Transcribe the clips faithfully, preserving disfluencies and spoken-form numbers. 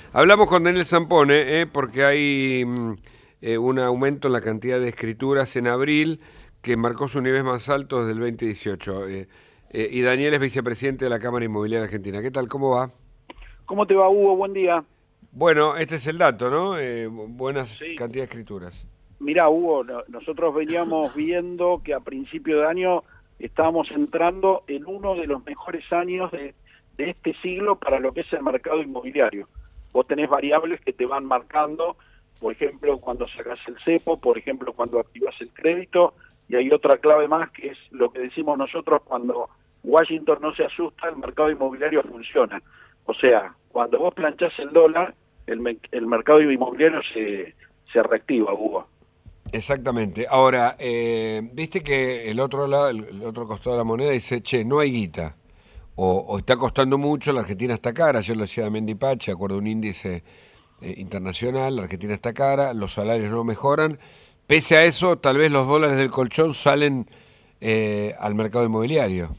Hablamos con Daniel Zampone, eh, porque hay mm, eh, un aumento en la cantidad de escrituras en abril que marcó su nivel más alto desde el dos mil dieciocho. Eh, eh, y Daniel es vicepresidente de la Cámara Inmobiliaria Argentina. ¿Qué tal? ¿Cómo va? ¿Cómo te va, Hugo? Buen día. Bueno, este es el dato, ¿no? Eh, buenas Sí. cantidad de escrituras. Mirá, Hugo, no- nosotros veníamos viendo que a principio de año estábamos entrando en uno de los mejores años de, de este siglo para lo que es el mercado inmobiliario. Vos tenés variables que te van marcando, por ejemplo, cuando sacás el cepo, por ejemplo, cuando activas el crédito, y hay otra clave más que es lo que decimos nosotros: cuando Washington no se asusta, el mercado inmobiliario funciona. O sea, cuando vos planchás el dólar, el, me- el mercado inmobiliario se, se reactiva, Hugo. Exactamente. Ahora, eh, viste que el otro lado, el, el otro costado de la moneda dice, che, no hay guita. O, o está costando mucho, la Argentina está cara. Yo lo decía Mendy Pache, acuerdo un índice eh, internacional, la Argentina está cara, los salarios no mejoran. Pese a eso, tal vez los dólares del colchón salen eh, al mercado inmobiliario.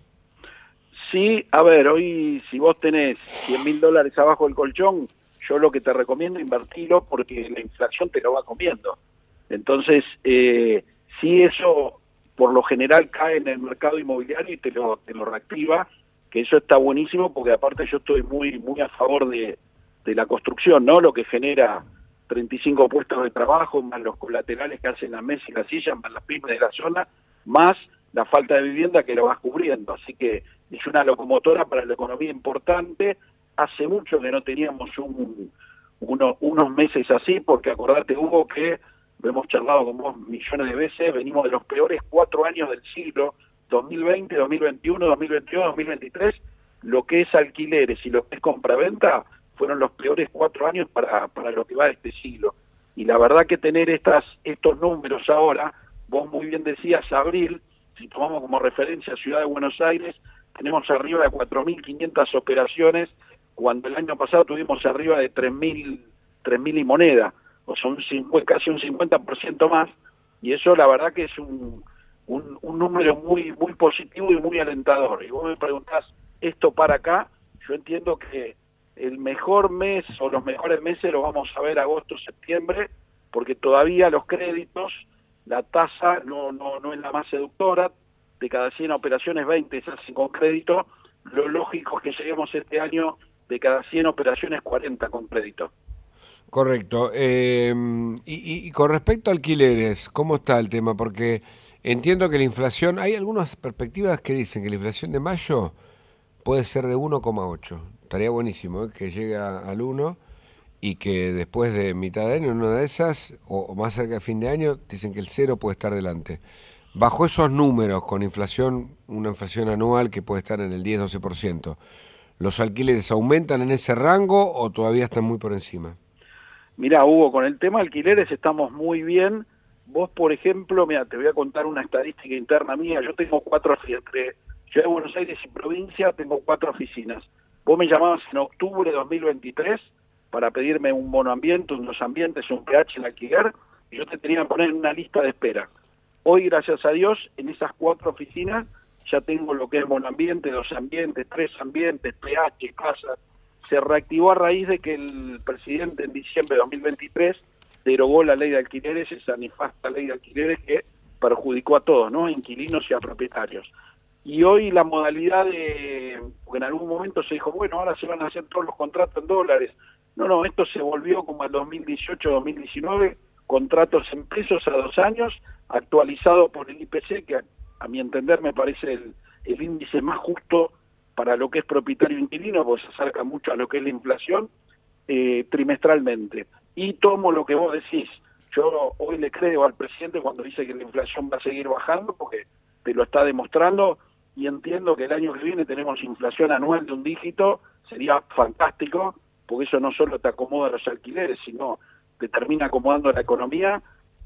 Sí, a ver, hoy si vos tenés cien mil dólares abajo del colchón, yo lo que te recomiendo invertirlo porque la inflación te lo va comiendo. Entonces, eh, sí, eso por lo general cae en el mercado inmobiliario y te lo, te lo reactiva, que eso está buenísimo porque aparte yo estoy muy, muy a favor de, de la construcción, ¿no? Lo que genera treinta y cinco puestos de trabajo, más los colaterales que hacen las mesas y las sillas, más las pymes de la zona, más la falta de vivienda que lo vas cubriendo. Así que es una locomotora para la economía importante. Hace mucho que no teníamos un, uno, unos meses así, porque acordate, Hugo, que lo hemos charlado con vos millones de veces, venimos de los peores cuatro años del siglo, dos mil veinte, dos mil veintiuno, dos mil veintidós, dos mil veintitrés, lo que es alquileres y lo que es compraventa, fueron los peores cuatro años para, para lo que va de este siglo. Y la verdad que tener estas, estos números ahora, vos muy bien decías, abril, si tomamos como referencia Ciudad de Buenos Aires, tenemos arriba de cuatro mil quinientas operaciones, cuando el año pasado tuvimos arriba de tres mil y moneda, o sea, un cincuenta, casi un cincuenta por ciento más, y eso la verdad que es un, un, un número muy muy positivo y muy alentador. Y vos me preguntás, ¿esto para acá? Yo entiendo que el mejor mes o los mejores meses los vamos a ver agosto, septiembre, porque todavía los créditos, la tasa no, no, no es la más seductora. De cada cien operaciones, veinte se hacen con crédito. Lo lógico es que lleguemos este año de cada cien operaciones, cuarenta con crédito. Correcto. Eh, y, y- y con respecto a alquileres, ¿cómo está el tema? Porque entiendo que la inflación, hay algunas perspectivas que dicen que la inflación de mayo puede ser de uno coma ocho. Estaría buenísimo, ¿eh? Que llegue a- al uno y que después de mitad de año, en una de esas, o, o más cerca de fin de año, dicen que el cero puede estar delante. Bajo esos números, con inflación, una inflación anual que puede estar en el diez-doce por ciento, ¿los alquileres aumentan en ese rango o todavía están muy por encima? Mirá, Hugo, con el tema alquileres estamos muy bien. Vos, por ejemplo, mira, te voy a contar una estadística interna mía. Yo tengo cuatro, entre Ciudad de Buenos Aires y provincia, tengo cuatro oficinas. Vos me llamabas en octubre de dos mil veintitrés para pedirme un monoambiente, un dos ambientes, un P H en alquiler, y yo te tenía que poner en una lista de espera. Hoy, gracias a Dios, en esas cuatro oficinas ya tengo lo que es monoambiente, dos ambientes, tres ambientes, P H, casas. Se reactivó a raíz de que el presidente en diciembre de dos mil veintitrés derogó la ley de alquileres, esa nefasta ley de alquileres que perjudicó a todos, ¿no? A inquilinos y a propietarios. Y hoy la modalidad de, porque en algún momento se dijo, bueno, ahora se van a hacer todos los contratos en dólares. No, no, esto se volvió como el dos mil dieciocho, dos mil diecinueve, contratos en pesos a dos años, actualizado por el I P C, que a, a mi entender me parece el, el índice más justo para lo que es propietario inquilino, porque se acerca mucho a lo que es la inflación, eh, trimestralmente. Y tomo lo que vos decís. Yo hoy le creo al presidente cuando dice que la inflación va a seguir bajando, porque te lo está demostrando, y entiendo que el año que viene tenemos inflación anual de un dígito. Sería fantástico, porque eso no solo te acomoda los alquileres, sino te termina acomodando la economía.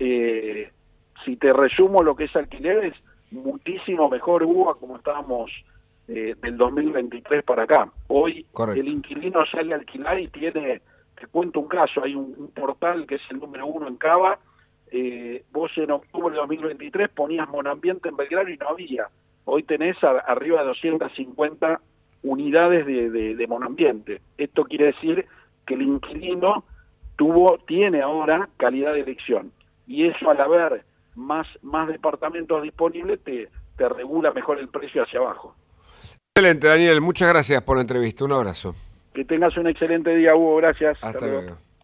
Eh, si te resumo lo que es alquileres, muchísimo mejor, Hugo, como estábamos eh, del dos mil veintitrés para acá. Hoy el Correcto. inquilino sale a alquilar y tiene, te cuento un caso, hay un, un portal que es el número uno en Cava. Eh, vos en octubre de dos mil veintitrés ponías monoambiente en Belgrano y no había. Hoy tenés a, arriba de doscientas cincuenta unidades de, de, de monoambiente. Esto quiere decir que el inquilino tuvo, tiene ahora calidad de elección. Y eso, al haber más, más departamentos disponibles, te, te regula mejor el precio hacia abajo. Excelente, Daniel. Muchas gracias por la entrevista. Un abrazo. Que tengas un excelente día, Hugo. Gracias. Hasta, Hasta luego. luego.